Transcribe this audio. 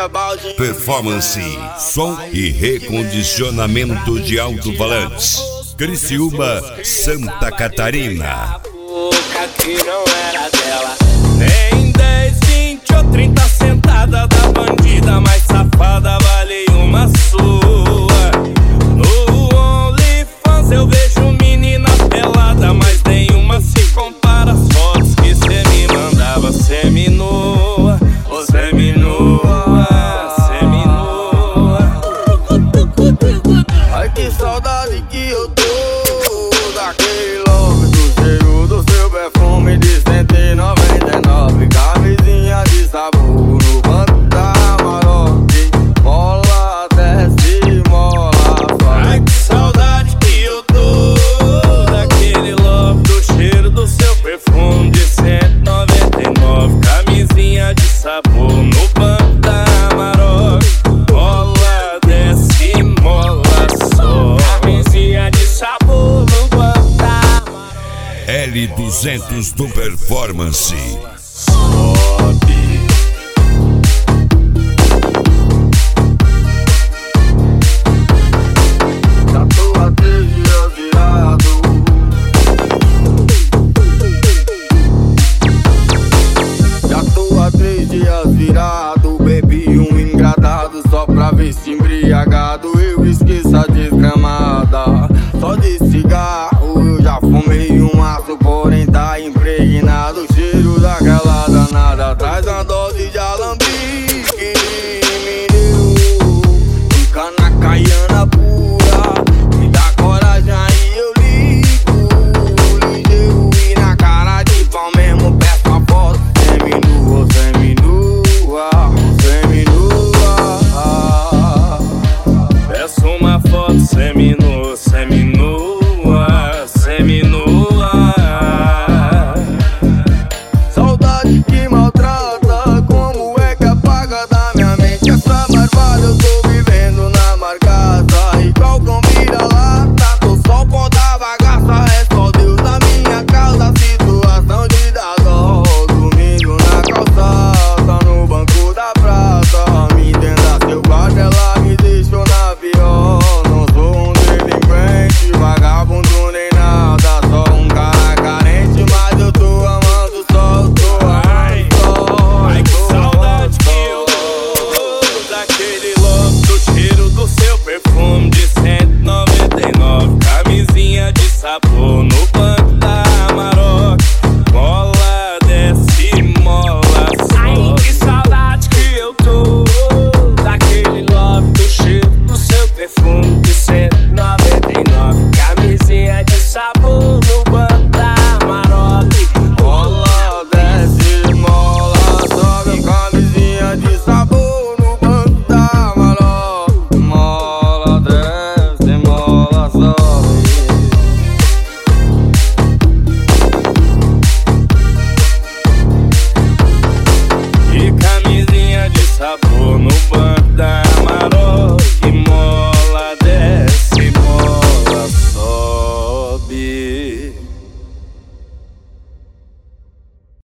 Performance, som e recondicionamento de alto-falantes. Criciúma, Santa Catarina. Que não era dela. Nem 10, 20 ou 30 sentada da bandida mais safada, vale uma sua. No OnlyFans eu vejo menina pelada, mas nenhuma se compara às fotos que cê me mandava. Seminua, seminua, seminua. Ai, que saudade que eu tô daquele love, do cheiro do seu perfume de 199. Camisinha de sabor no banco da Amarok. Mola, desce, mola, sobe. Ai, que saudade que eu tô daquele love, do cheiro do seu perfume de 199. Camisinha de sabor no banco da Amarok. Mola, desce, mola, sobe. Camisinha de sabor no banco da Amarok. L200 do Performance.